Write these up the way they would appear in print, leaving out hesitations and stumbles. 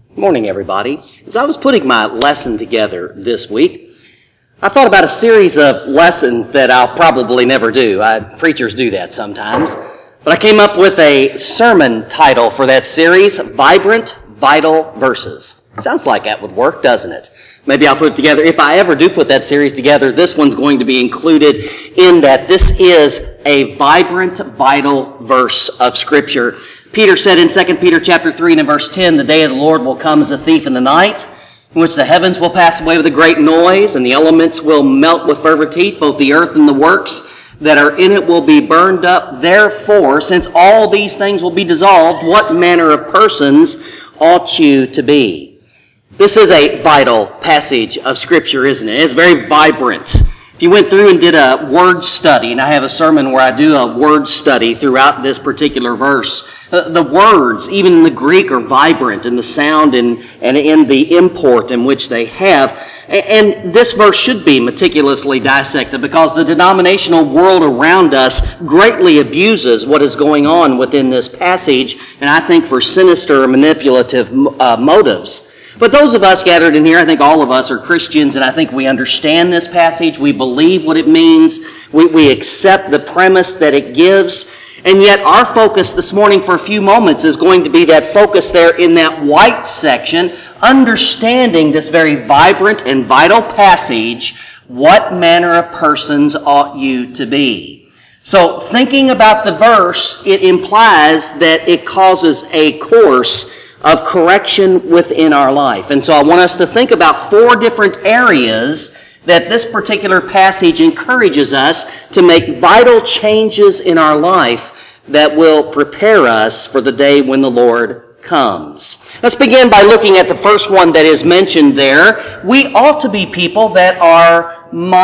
Morning, everybody. As I was putting my lesson together this week, I thought about a series of lessons that I'll probably never do. Preachers do that sometimes. But I came up with a sermon title for that series, Vibrant, Vital Verses. Sounds like that would work, doesn't it? Maybe I'll put it together. If I ever do put that series together, this one's going to be included in that. This is a vibrant, vital verse of Scripture. Peter said in 2 Peter chapter 3 and in verse 10, the day of the Lord will come as a thief in the night, in which the heavens will pass away with a great noise, and the elements will melt with fervent heat, both the earth and the works that are in it will be burned up. Therefore, since all these things will be dissolved, what manner of persons ought you to be? This is a vital passage of Scripture, isn't it? It's very vibrant. If you went through and did a word study, and I have a sermon where I do a word study throughout this particular verse, the words, even in the Greek, are vibrant in the sound and in the import in which they have. And this verse should be meticulously dissected because the denominational world around us greatly abuses what is going on within this passage, and I think for sinister manipulative motives. But those of us gathered in here, I think all of us are Christians, and I think we understand this passage. We believe what it means. We accept the premise that it gives. And yet our focus this morning for a few moments is going to be that focus there in that white section, understanding this very vibrant and vital passage, what manner of persons ought you to be? So thinking about the verse, it implies that it causes a course of correction within our life. And so I want us to think about 4 different areas that this particular passage encourages us to make vital changes in our life that will prepare us for the day when the Lord comes. Let's begin by looking at the first one that is mentioned there. We ought to be people that are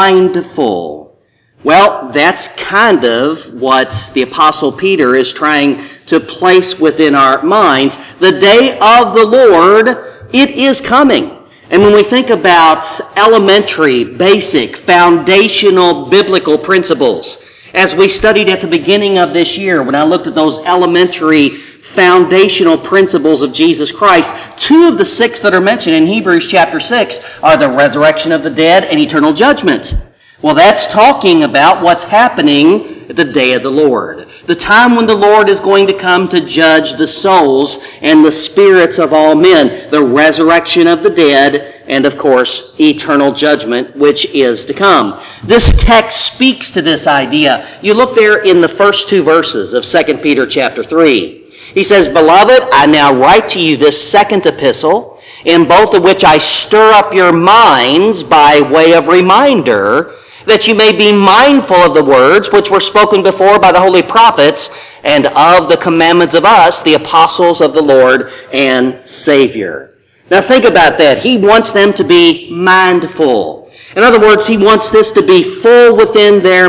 mindful. Well, that's kind of what the Apostle Peter is trying to place within our minds. The day of the Lord, it is coming. And when we think about elementary, basic, foundational biblical principles, as we studied at the beginning of this year, when I looked at those elementary foundational principles of Jesus Christ, 2 of the 6 that are mentioned in Hebrews chapter 6 are the resurrection of the dead and eternal judgment. Well, that's talking about what's happening at the day of the Lord. The time when the Lord is going to come to judge the souls and the spirits of all men. The resurrection of the dead and, of course, eternal judgment, which is to come. This text speaks to this idea. You look there in the first 2 verses of 2 Peter chapter 3. He says, Beloved, I now write to you this second epistle, in both of which I stir up your minds by way of reminder, that you may be mindful of the words which were spoken before by the holy prophets, and of the commandments of us, the apostles of the Lord and Savior. Now think about that. He wants them to be mindful. In other words, he wants this to be full within their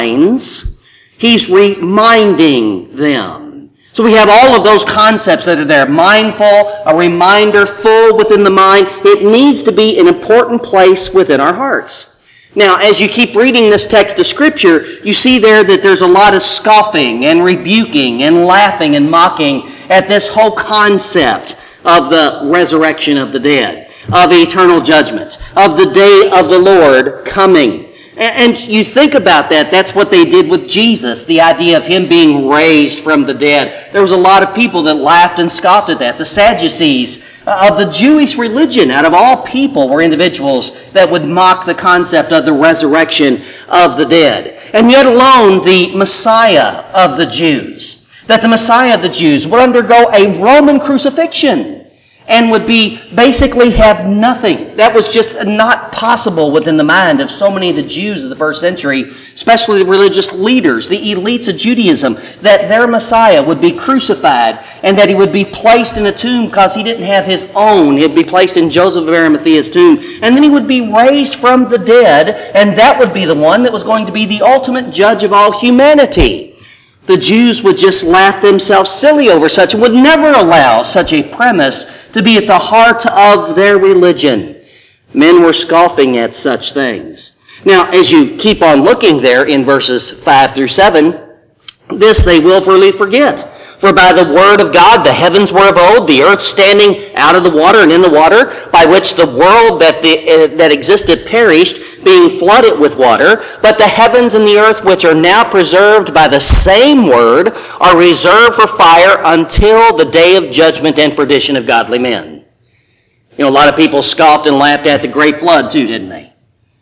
minds. He's reminding them. So we have all of those concepts that are there. Mindful, a reminder, full within the mind. It needs to be an important place within our hearts. Now, as you keep reading this text of Scripture, you see there that there's a lot of scoffing and rebuking and laughing and mocking at this whole concept of the resurrection of the dead, of eternal judgment, of the day of the Lord coming. And you think about that, that's what they did with Jesus, the idea of him being raised from the dead. There was a lot of people that laughed and scoffed at that. The Sadducees of the Jewish religion, out of all people, were individuals that would mock the concept of the resurrection of the dead. And yet alone, the Messiah of the Jews, that the Messiah of the Jews would undergo a Roman crucifixion and would basically have nothing. That was just not possible within the mind of so many of the Jews of the first century, especially the religious leaders, the elites of Judaism, that their Messiah would be crucified and that he would be placed in a tomb because he didn't have his own. He'd be placed in Joseph of Arimathea's tomb, and then he would be raised from the dead, and that would be the one that was going to be the ultimate judge of all humanity. The Jews would just laugh themselves silly over such and would never allow such a premise to be at the heart of their religion. Men were scoffing at such things. Now, as you keep on looking there in verses 5 through 7, this they willfully forget. For by the word of God the heavens were of old, the earth standing out of the water and in the water, by which the world that existed perished, being flooded with water. But the heavens and the earth, which are now preserved by the same word, are reserved for fire until the day of judgment and perdition of godly men. You know, a lot of people scoffed and laughed at the great flood too, didn't they?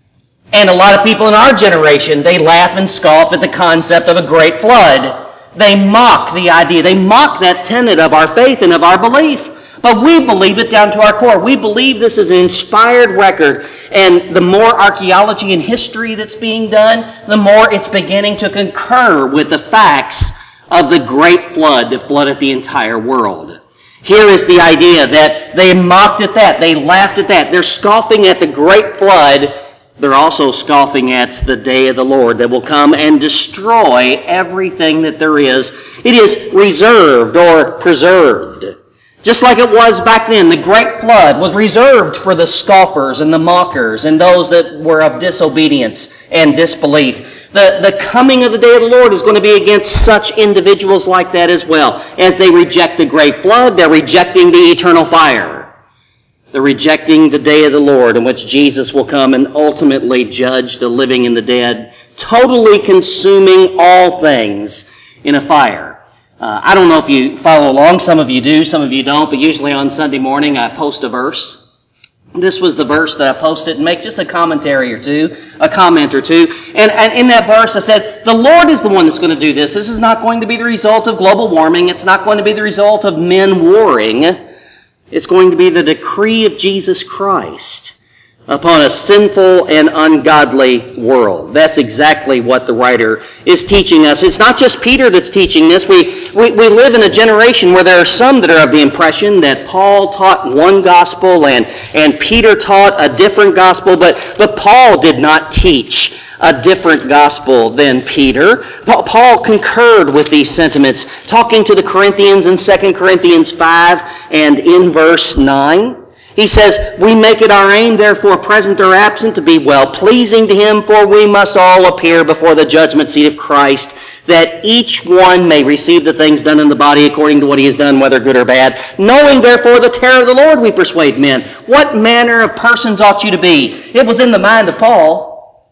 And a lot of people in our generation, they laugh and scoff at the concept of a great flood. They mock the idea. They mock that tenet of our faith and of our belief. But we believe it down to our core. We believe this is an inspired record. And the more archaeology and history that's being done, the more it's beginning to concur with the facts of the great flood that flooded the entire world. Here is the idea that they mocked at that. They laughed at that. They're scoffing at the great flood. They're also scoffing at the day of the Lord that will come and destroy everything that there is. It is reserved or preserved. Just like it was back then, the great flood was reserved for the scoffers and the mockers and those that were of disobedience and disbelief. The coming of the day of the Lord is going to be against such individuals like that as well. As they reject the great flood, they're rejecting the eternal fire. They're rejecting the day of the Lord in which Jesus will come and ultimately judge the living and the dead, totally consuming all things in a fire. I don't know if you follow along. Some of you do, some of you don't, but usually on Sunday morning I post a verse. This was the verse that I posted, and make just a commentary or two, a comment or two. And in that verse I said, the Lord is the one that's going to do this. This is not going to be the result of global warming. It's not going to be the result of men warring. It's going to be the decree of Jesus Christ upon a sinful and ungodly world. That's exactly what the writer is teaching us. It's not just Peter that's teaching this. We live in a generation where there are some that are of the impression that Paul taught one gospel and Peter taught a different gospel, but Paul did not teach a different gospel than Peter. Paul concurred with these sentiments, talking to the Corinthians in 2 Corinthians 5 and in verse 9. He says, we make it our aim, therefore, present or absent, to be well-pleasing to him, for we must all appear before the judgment seat of Christ, that each one may receive the things done in the body according to what he has done, whether good or bad. Knowing, therefore, the terror of the Lord, we persuade men. What manner of persons ought you to be? It was in the mind of Paul.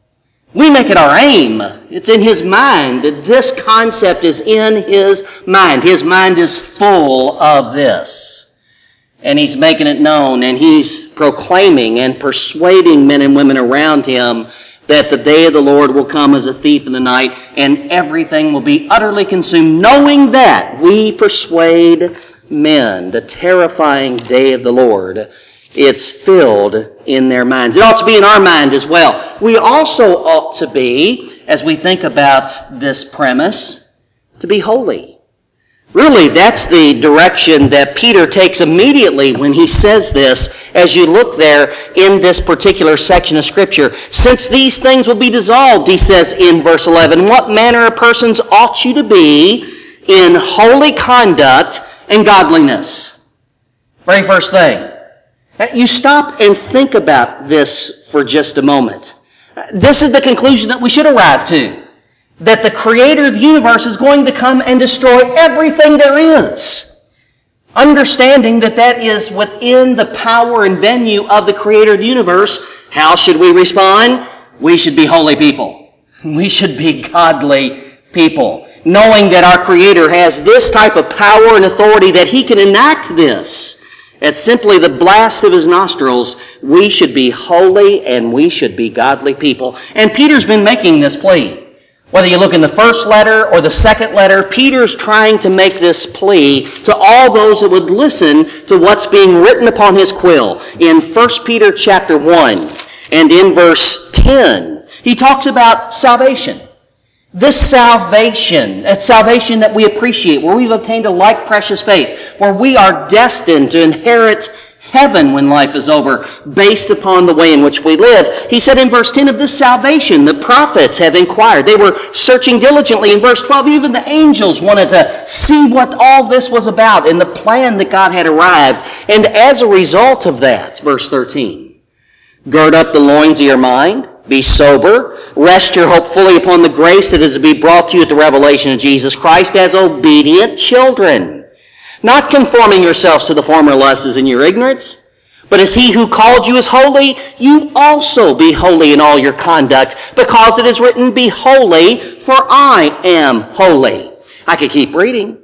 We make it our aim. It's in his mind. This concept is in his mind. His mind is full of this. And he's making it known, and he's proclaiming and persuading men and women around him that the day of the Lord will come as a thief in the night, and everything will be utterly consumed. Knowing that, we persuade men. The terrifying day of the Lord, it's filled in their minds. It ought to be in our mind as well. We also ought to be, as we think about this premise, to be holy. Really, that's the direction that Peter takes immediately when he says this, as you look there in this particular section of Scripture. Since these things will be dissolved, he says in verse 11, what manner of persons ought you to be in holy conduct and godliness? Very first thing. You stop and think about this for just a moment. This is the conclusion that we should arrive to. That the Creator of the universe is going to come and destroy everything there is. Understanding that that is within the power and venue of the Creator of the universe, how should we respond? We should be holy people. We should be godly people. Knowing that our Creator has this type of power and authority that He can enact this. At simply the blast of His nostrils, we should be holy and we should be godly people. And Peter's been making this plea. Whether you look in the first letter or the second letter, Peter's trying to make this plea to all those that would listen to what's being written upon his quill. In 1 Peter chapter 1 and in verse 10, he talks about salvation. This salvation, that salvation that we appreciate, where we've obtained a like precious faith, where we are destined to inherit heaven when life is over, based upon the way in which we live. He said in verse 10 of this salvation, the prophets have inquired. They were searching diligently. In verse 12, even the angels wanted to see what all this was about and the plan that God had arrived. And as a result of that, verse 13, gird up the loins of your mind, be sober. rest your hope fully upon the grace that is to be brought to you at the revelation of Jesus Christ as obedient children, not conforming yourselves to the former lusts in your ignorance, but as he who called you is holy, you also be holy in all your conduct, because it is written, be holy, for I am holy. I could keep reading.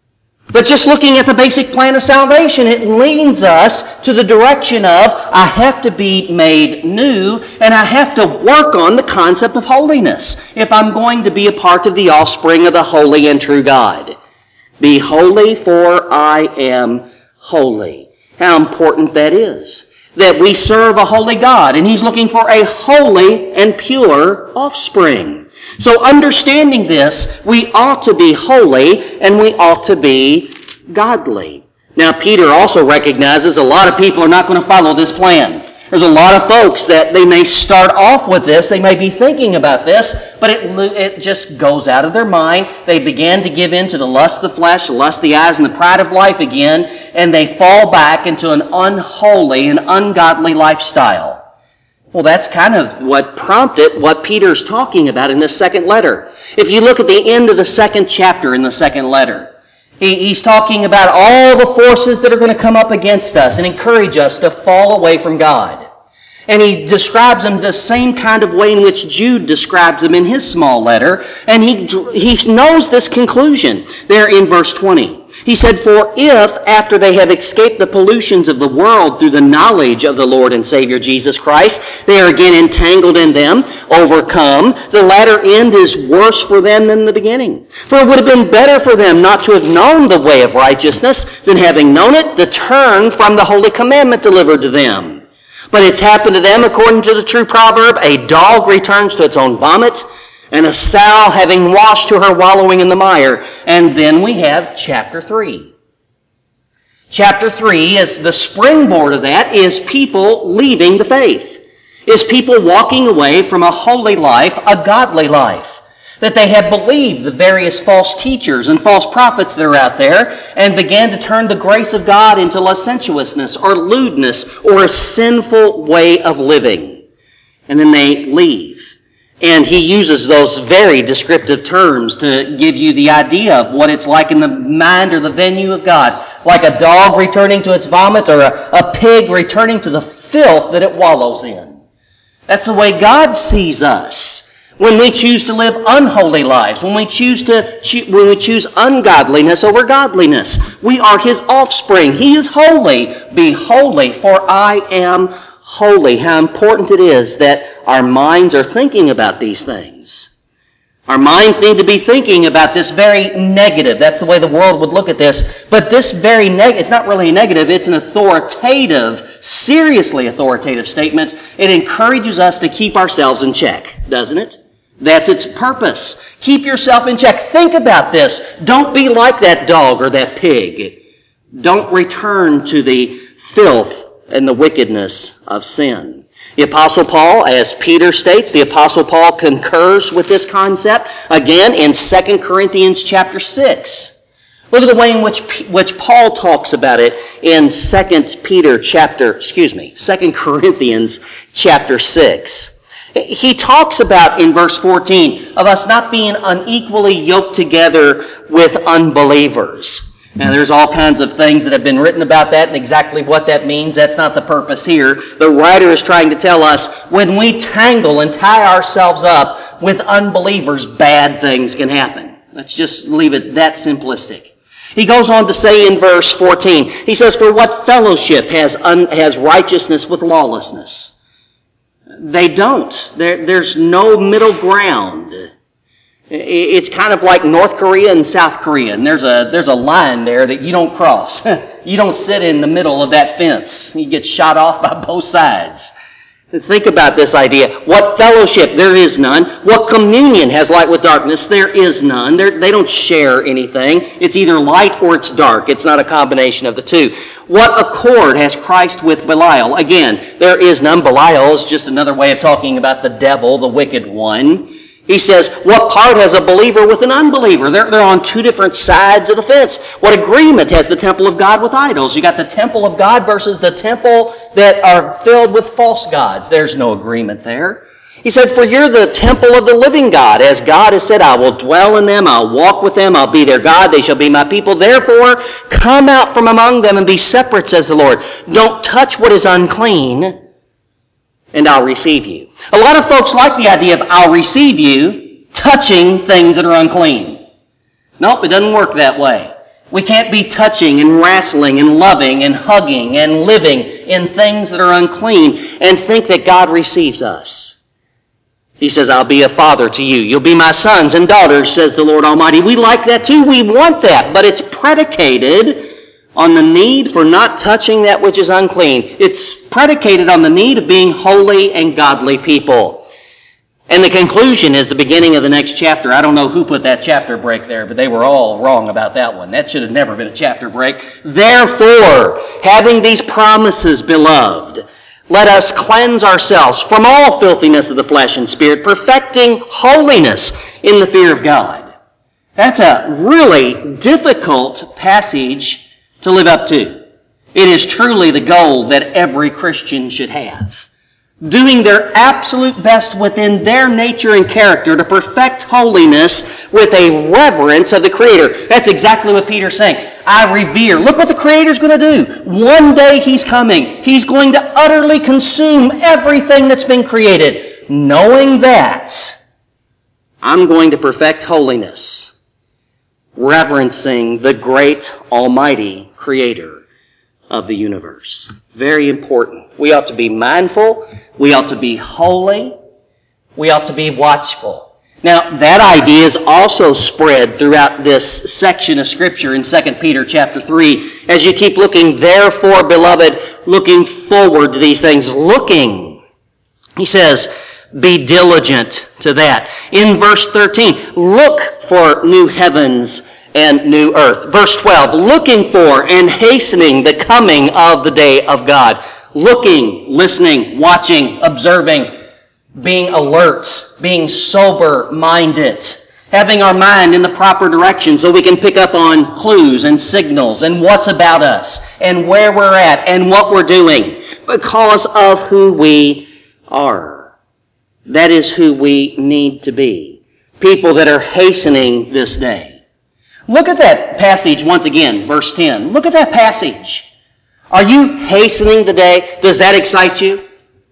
But just looking at the basic plan of salvation, it leads us to the direction of, I have to be made new, and I have to work on the concept of holiness if I'm going to be a part of the offspring of the holy and true God. Be holy, for I am holy. How important that is. That we serve a holy God, and he's looking for a holy and pure offspring. So understanding this, we ought to be holy and we ought to be godly. Now, Peter also recognizes a lot of people are not going to follow this plan. There's a lot of folks that they may start off with this, they may be thinking about this, but it just goes out of their mind. They begin to give in to the lust of the flesh, the lust of the eyes, and the pride of life again, and they fall back into an unholy and ungodly lifestyle. Well, that's kind of what prompted what Peter's talking about in this second letter. If you look at the end of the second chapter in the second letter, he's talking about all the forces that are going to come up against us and encourage us to fall away from God. And he describes them the same kind of way in which Jude describes them in his small letter. And he knows this conclusion there in verse 20. He said, for if, after they have escaped the pollutions of the world through the knowledge of the Lord and Savior Jesus Christ, they are again entangled in them, overcome, the latter end is worse for them than the beginning. For it would have been better for them not to have known the way of righteousness than having known it, to turn from the holy commandment delivered to them. But it's happened to them according to the true proverb, a dog returns to its own vomit, and a sow having washed to her wallowing in the mire. And then we have chapter 3. Chapter 3, as the springboard of that, is people leaving the faith. Is people walking away from a holy life, a godly life. That they have believed the various false teachers and false prophets that are out there and began to turn the grace of God into licentiousness or lewdness or a sinful way of living. And then they leave. And he uses those very descriptive terms to give you the idea of what it's like in the mind or the venue of God. Like a dog returning to its vomit or a pig returning to the filth that it wallows in. That's the way God sees us. When we choose to live unholy lives, when we choose ungodliness over godliness, we are his offspring. He is holy. Be holy, for I am holy. How important it is that our minds are thinking about these things. Our minds need to be thinking about this very negative. That's the way the world would look at this. But this very it's not really negative. It's an authoritative, seriously authoritative statement. It encourages us to keep ourselves in check, doesn't it? That's its purpose. Keep yourself in check. Think about this. Don't be like that dog or that pig. Don't return to the filth and the wickedness of sin. The Apostle Paul, as Peter states, the Apostle Paul concurs with this concept again in 2 Corinthians chapter 6. Look at the way in which Paul talks about it in 2 Corinthians chapter 6. He talks about in verse 14 of us not being unequally yoked together with unbelievers. Now, there's all kinds of things that have been written about that and exactly what that means. That's not the purpose here. The writer is trying to tell us when we tangle and tie ourselves up with unbelievers, bad things can happen. Let's just leave it that simplistic. He goes on to say in verse 14, he says, for what fellowship has righteousness with lawlessness? They don't. There's no middle ground. It's kind of like North Korea and South Korea, and there's a line there that you don't cross. You don't sit in the middle of that fence. You get shot off by both sides. Think about this idea. What fellowship? There is none. What communion has light with darkness? There is none. They don't share anything. It's either light or it's dark. It's not a combination of the two. What accord has Christ with Belial? Again, there is none. Belial is just another way of talking about the devil, the wicked one. He says, what part has a believer with an unbeliever? They're on two different sides of the fence. What agreement has the temple of God with idols? You got the temple of God versus the temple that are filled with false gods. There's no agreement there. He said, for you're the temple of the living God. As God has said, I will dwell in them, I'll walk with them, I'll be their God, they shall be my people. Therefore, come out from among them and be separate, says the Lord. Don't touch what is unclean, and I'll receive you. A lot of folks like the idea of I'll receive you touching things that are unclean. Nope, it doesn't work that way. We can't be touching and wrestling and loving and hugging and living in things that are unclean and think that God receives us. He says, I'll be a father to you. You'll be my sons and daughters, says the Lord Almighty. We like that too. We want that. But it's predicated on the need for not touching that which is unclean. It's predicated on the need of being holy and godly people. And the conclusion is the beginning of the next chapter. I don't know who put that chapter break there, but they were all wrong about that one. That should have never been a chapter break. Therefore, having these promises, beloved, let us cleanse ourselves from all filthiness of the flesh and spirit, perfecting holiness in the fear of God. That's a really difficult passage to live up to. It is truly the goal that every Christian should have. Doing their absolute best within their nature and character to perfect holiness with a reverence of the Creator. That's exactly what Peter's saying. I revere. Look what the Creator's going to do. One day He's coming. He's going to utterly consume everything that's been created. Knowing that, I'm going to perfect holiness, reverencing the great Almighty Creator of the universe. Very important. We ought to be mindful. We ought to be holy. We ought to be watchful. Now, that idea is also spread throughout this section of Scripture in 2 Peter chapter 3. As you keep looking, therefore, beloved, looking forward to these things, looking, he says, be diligent to that. In verse 13, look for new heavens and new earth. Verse 12, looking for and hastening the coming of the day of God. Looking, listening, watching, observing, being alert, being sober-minded, having our mind in the proper direction so we can pick up on clues and signals and what's about us and where we're at and what we're doing because of who we are. That is who we need to be. People that are hastening this day. Look at that passage once again, verse 10. Look at that passage. Are you hastening the day? Does that excite you?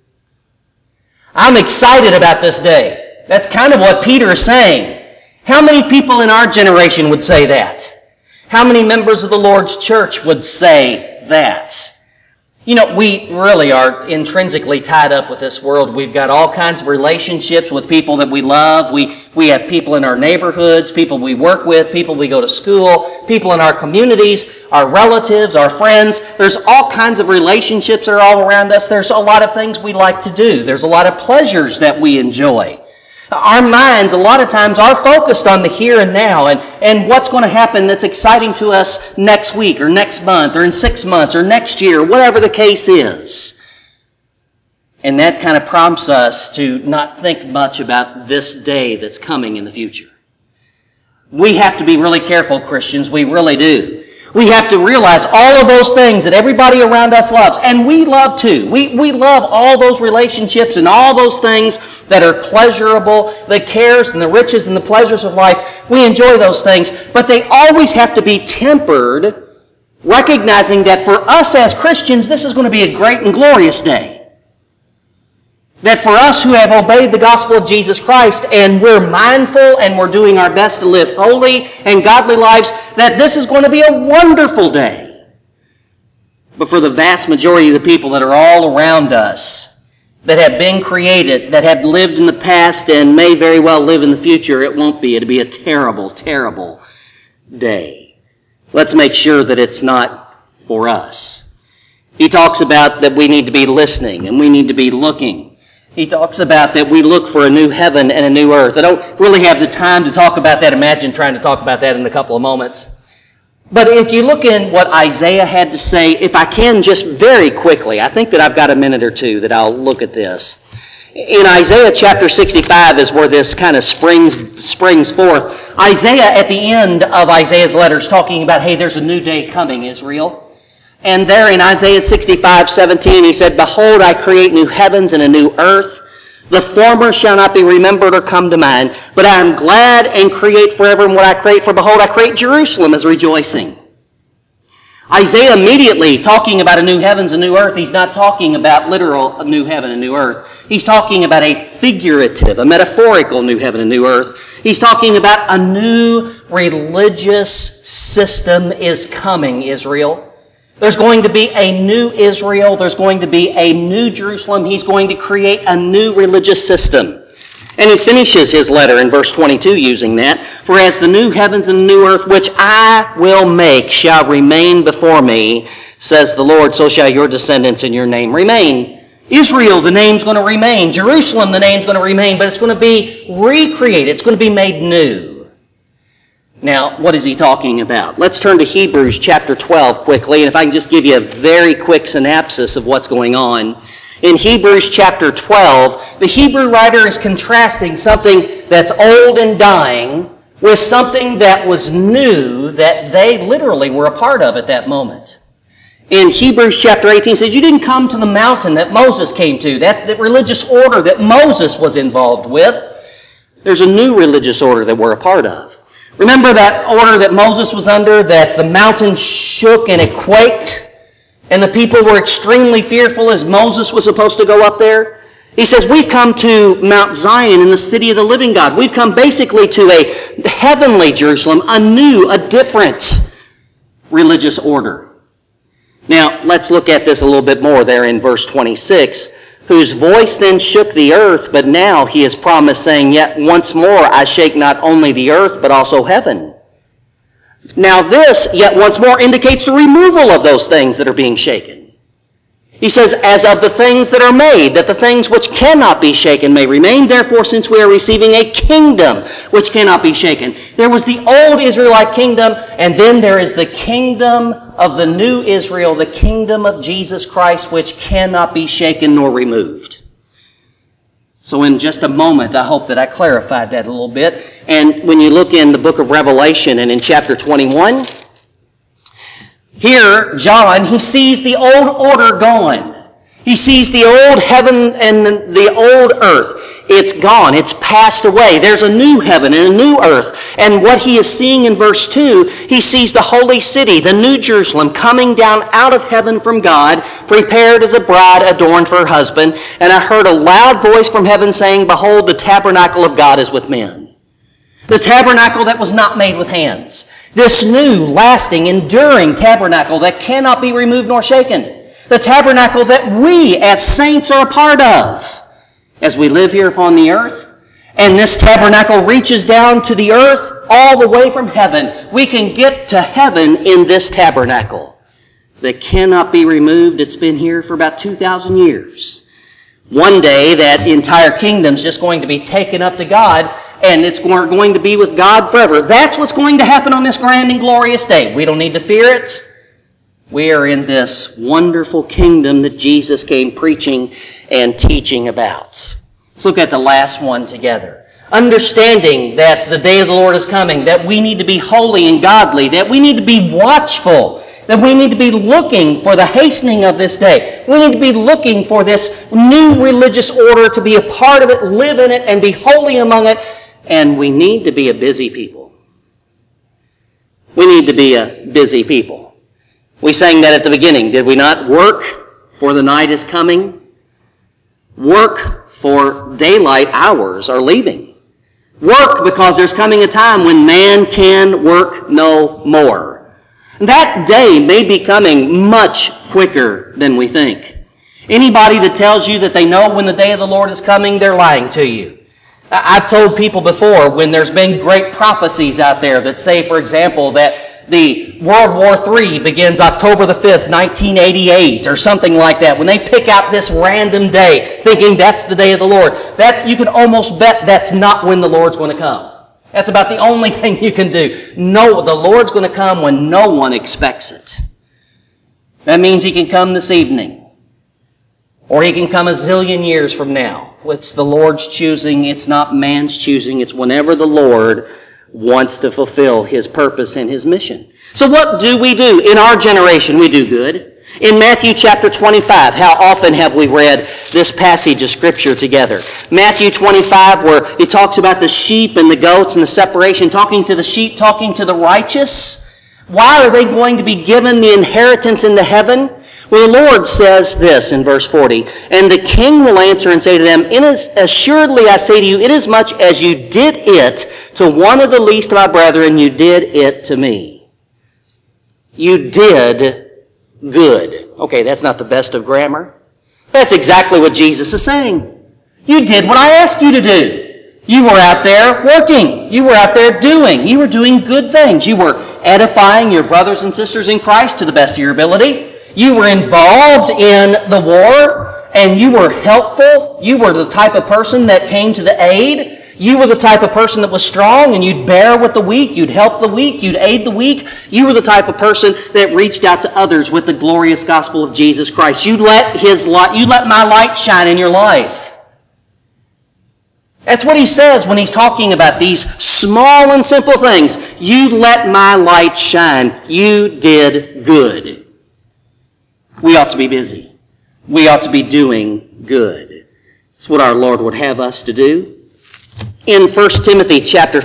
I'm excited about this day. That's kind of what Peter is saying. How many people in our generation would say that? How many members of the Lord's church would say that? You know, we really are intrinsically tied up with this world. We've got all kinds of relationships with people that we love. We have people in our neighborhoods, people we work with, people we go to school, people in our communities, our relatives, our friends. There's all kinds of relationships that are all around us. There's a lot of things we like to do. There's a lot of pleasures that we enjoy. Our minds, a lot of times, are focused on the here and now and what's going to happen that's exciting to us next week or next month or in 6 months or next year, whatever the case is. And that kind of prompts us to not think much about this day that's coming in the future. We have to be really careful, Christians. We really do. We have to realize all of those things that everybody around us loves, and we love too. We love all those relationships and all those things that are pleasurable, the cares and the riches and the pleasures of life. We enjoy those things, but they always have to be tempered, recognizing that for us as Christians, this is going to be a great and glorious day. That for us who have obeyed the gospel of Jesus Christ and we're mindful and we're doing our best to live holy and godly lives, that this is going to be a wonderful day. But for the vast majority of the people that are all around us, that have been created, that have lived in the past and may very well live in the future, it won't be. It'll be a terrible, terrible day. Let's make sure that it's not for us. He talks about that we need to be listening and we need to be looking. He talks about that we look for a new heaven and a new earth. I don't really have the time to talk about that. Imagine trying to talk about that in a couple of moments. But if you look in what Isaiah had to say, if I can just very quickly, I think that I've got a minute or two that I'll look at this. In Isaiah chapter 65 is where this kind of springs forth. Isaiah, at the end of Isaiah's letter, is talking about, hey, there's a new day coming, Israel. And there in Isaiah 65:17, he said, behold, I create new heavens and a new earth, The former shall not be remembered or come to mind, but I am glad and create forever in what I create, for behold, I create Jerusalem as rejoicing. Isaiah immediately, talking about a new heavens and new earth, he's not talking about literal new heaven and new earth. He's talking about a figurative, a metaphorical new heaven and new earth. He's talking about a new religious system is coming, Israel. There's going to be a new Israel. There's going to be a new Jerusalem. He's going to create a new religious system. And he finishes his letter in verse 22 using that. For as the new heavens and the new earth which I will make shall remain before me, says the Lord, so shall your descendants in your name remain. Israel, the name's going to remain. Jerusalem, the name's going to remain, but it's going to be recreated. It's going to be made new. Now, what is he talking about? Let's turn to Hebrews chapter 12 quickly, and if I can just give you a very quick synopsis of what's going on. In Hebrews chapter 12, the Hebrew writer is contrasting something that's old and dying with something that was new that they literally were a part of at that moment. In Hebrews chapter 18, it says, you didn't come to the mountain that Moses came to, that religious order that Moses was involved with. There's a new religious order that we're a part of. Remember that order that Moses was under, that the mountain shook and it quaked? And the people were extremely fearful as Moses was supposed to go up there. He says, we've come to Mount Zion in the city of the living God. We've come basically to a heavenly Jerusalem, a new, a different religious order. Now, let's look at this a little bit more there in verse 26. Whose voice then shook the earth, but now he has promised, saying, yet once more I shake not only the earth, but also heaven. Now this, yet once more, indicates the removal of those things that are being shaken. He says, as of the things that are made, that the things which cannot be shaken may remain. Therefore, since we are receiving a kingdom which cannot be shaken. There was the old Israelite kingdom, and then there is the kingdom of the new Israel, the kingdom of Jesus Christ, which cannot be shaken nor removed. So in just a moment, I hope that I clarified that a little bit. And when you look in the book of Revelation and in chapter 21, here, John, he sees the old order gone. He sees the old heaven and the old earth. It's gone. It's passed away. There's a new heaven and a new earth. And what he is seeing in verse 2, he sees the holy city, the new Jerusalem, coming down out of heaven from God, prepared as a bride adorned for her husband. And I heard a loud voice from heaven saying, behold, the tabernacle of God is with men. The tabernacle that was not made with hands. This new, lasting, enduring tabernacle that cannot be removed nor shaken. The tabernacle that we as saints are a part of as we live here upon the earth. And this tabernacle reaches down to the earth all the way from heaven. We can get to heaven in this tabernacle that cannot be removed. It's been here for about 2,000 years. One day that entire kingdom's just going to be taken up to God, and it's going to be with God forever. That's what's going to happen on this grand and glorious day. We don't need to fear it. We are in this wonderful kingdom that Jesus came preaching and teaching about. Let's look at the last one together. Understanding that the day of the Lord is coming, that we need to be holy and godly, that we need to be watchful, that we need to be looking for the hastening of this day. We need to be looking for this new religious order, to be a part of it, live in it, and be holy among it. And we need to be a busy people. We need to be a busy people. We sang that at the beginning, did we not? Work, for the night is coming. Work, for daylight hours are leaving. Work, because there's coming a time when man can work no more. That day may be coming much quicker than we think. Anybody that tells you that they know when the day of the Lord is coming, they're lying to you. I've told people before, when there's been great prophecies out there that say, for example, that the World War III begins October the 5th, 1988, or something like that. When they pick out this random day, thinking that's the day of the Lord, that you can almost bet that's not when the Lord's going to come. That's about the only thing you can do. No, the Lord's going to come when no one expects it. That means he can come this evening. Or he can come a zillion years from now. It's the Lord's choosing. It's not man's choosing. It's whenever the Lord wants to fulfill his purpose and his mission. So what do? In our generation, we do good. In Matthew chapter 25, how often have we read this passage of Scripture together? Matthew 25, where it talks about the sheep and the goats and the separation, talking to the sheep, talking to the righteous. Why are they going to be given the inheritance into heaven? Well, the Lord says this in verse 40, "And the king will answer and say to them, Assuredly I say to you, inasmuch as you did it to one of the least of my brethren, you did it to me." You did good. Okay, that's not the best of grammar. That's exactly what Jesus is saying. You did what I asked you to do. You were out there working. You were out there doing. You were doing good things. You were edifying your brothers and sisters in Christ to the best of your ability. You were involved in the war, and you were helpful. You were the type of person that came to the aid. You were the type of person that was strong, and you'd bear with the weak, you'd help the weak, you'd aid the weak. You were the type of person that reached out to others with the glorious gospel of Jesus Christ. You let my light shine in your life. That's what he says when he's talking about these small and simple things. You let my light shine. You did good. We ought to be busy. We ought to be doing good. It's what our Lord would have us to do. In 1 Timothy chapter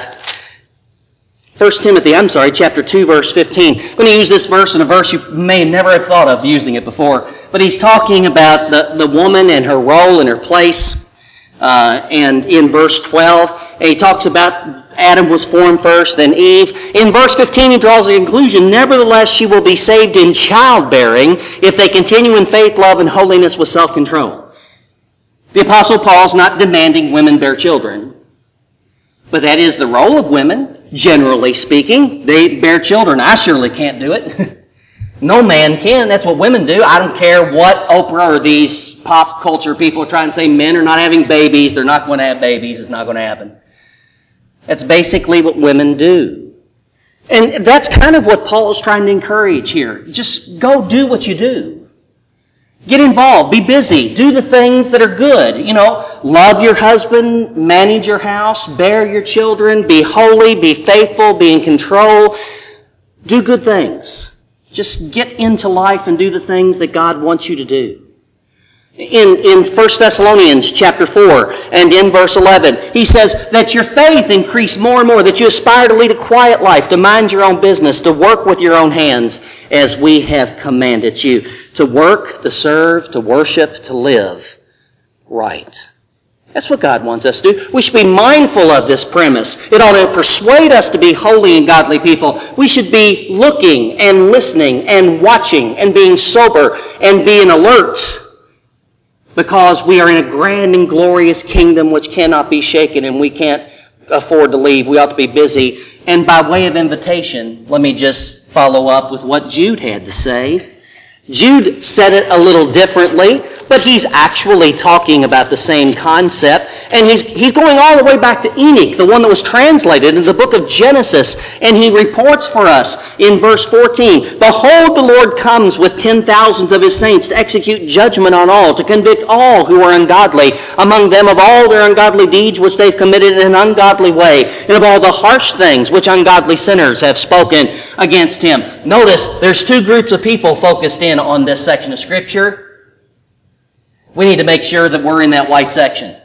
2, verse 15. I'm going to use this verse in a verse you may never have thought of using it before. But he's talking about the woman and her role and her place. And in verse 12, he talks about Adam was formed first, then Eve. In verse 15, he draws a conclusion. Nevertheless, she will be saved in childbearing if they continue in faith, love, and holiness with self-control. The Apostle Paul's not demanding women bear children. But that is the role of women, generally speaking. They bear children. I surely can't do it. No man can. That's what women do. I don't care what Oprah or these pop culture people are trying to say. Men are not having babies. They're not going to have babies. It's not going to happen. That's basically what women do. And that's kind of what Paul is trying to encourage here. Just go do what you do. Get involved. Be busy. Do the things that are good. Love your husband, manage your house, bear your children, be holy, be faithful, be in control. Do good things. Just get into life and do the things that God wants you to do. In 1 Thessalonians chapter 4 and in verse 11, he says that your faith increase more and more, that you aspire to lead a quiet life, to mind your own business, to work with your own hands as we have commanded you. To work, to serve, to worship, to live right. That's what God wants us to do. We should be mindful of this premise. It ought to persuade us to be holy and godly people. We should be looking and listening and watching and being sober and being alert, because we are in a grand and glorious kingdom which cannot be shaken, and we can't afford to leave. We ought to be busy. And by way of invitation, let me just follow up with what Jude had to say. Jude said it a little differently, but he's actually talking about the same concept. And he's going all the way back to Enoch, the one that was translated in the book of Genesis. And he reports for us in verse 14, "Behold, the Lord comes with 10,000s of his saints to execute judgment on all, to convict all who are ungodly, among them of all their ungodly deeds which they've committed in an ungodly way, and of all the harsh things which ungodly sinners have spoken against him." Notice, there's two groups of people focused in on this section of Scripture. We need to make sure that we're in that white section.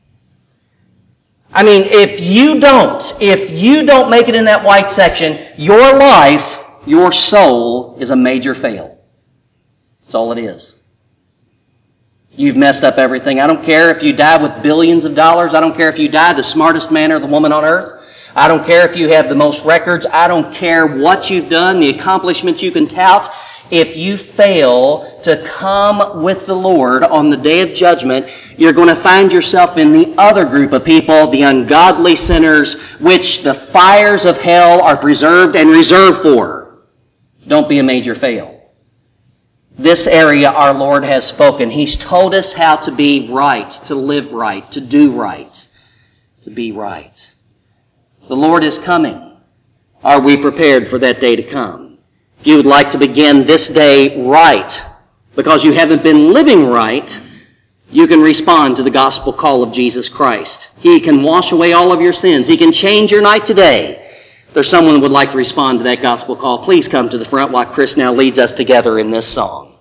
I mean, if you don't make it in that white section, your life, your soul is a major fail. That's all it is. You've messed up everything. I don't care if you die with billions of dollars. I don't care if you die the smartest man or the woman on earth. I don't care if you have the most records. I don't care what you've done, the accomplishments you can tout. If you fail to come with the Lord on the day of judgment, you're going to find yourself in the other group of people, the ungodly sinners, which the fires of hell are preserved and reserved for. Don't be a major fail. This area our Lord has spoken. He's told us how to be right, to live right, to do right, to be right. The Lord is coming. Are we prepared for that day to come? If you would like to begin this day right, because you haven't been living right, you can respond to the gospel call of Jesus Christ. He can wash away all of your sins. He can change your night today. If there's someone who would like to respond to that gospel call, please come to the front while Chris now leads us together in this song.